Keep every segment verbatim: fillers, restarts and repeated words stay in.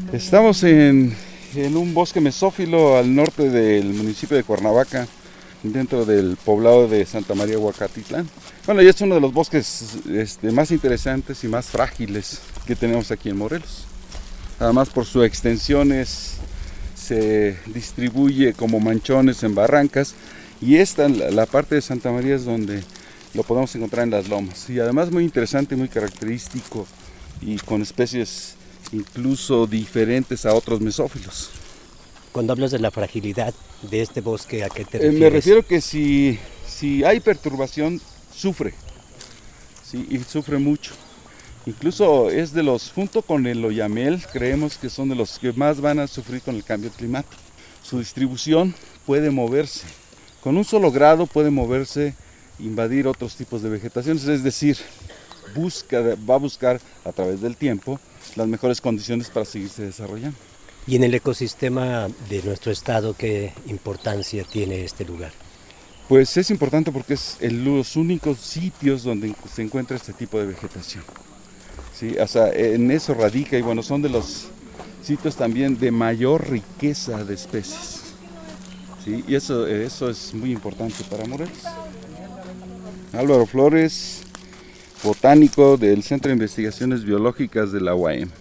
Estamos en, en un bosque mesófilo al norte del municipio de Cuernavaca, dentro del poblado de Santa María Huacatitlán. Bueno, y es uno de los bosques este, más interesantes y más frágiles que tenemos aquí en Morelos. Además, por su extensión es, se distribuye como manchones en barrancas, y esta, la parte de Santa María, es donde lo podemos encontrar en las lomas. Y además muy interesante, muy característico, y con especies incluso diferentes a otros mesófilos. Cuando hablas de la fragilidad de este bosque, ¿a qué te refieres? Eh, me refiero que si, si hay perturbación, sufre, ¿sí? Y sufre mucho. Incluso es de los, junto con el oyamel, creemos que son de los que más van a sufrir con el cambio climático. Su distribución puede moverse, con un solo grado puede moverse, invadir otros tipos de vegetaciones, es decir, busca, va a buscar a través del tiempo las mejores condiciones para seguirse desarrollando. ¿Y en el ecosistema de nuestro estado qué importancia tiene este lugar? Pues es importante porque es el, los únicos sitios donde se encuentra este tipo de vegetación. Sí, o sea, en eso radica, y bueno, son de los sitios también de mayor riqueza de especies. Sí, y eso, eso es muy importante para Morelos. Álvaro Flores, botánico del Centro de Investigaciones Biológicas de la U A M.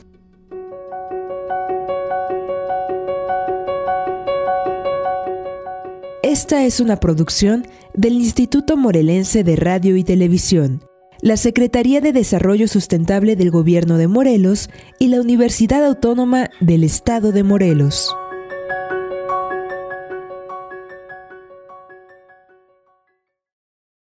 Esta es una producción del Instituto Morelense de Radio y Televisión, la Secretaría de Desarrollo Sustentable del Gobierno de Morelos y la Universidad Autónoma del Estado de Morelos.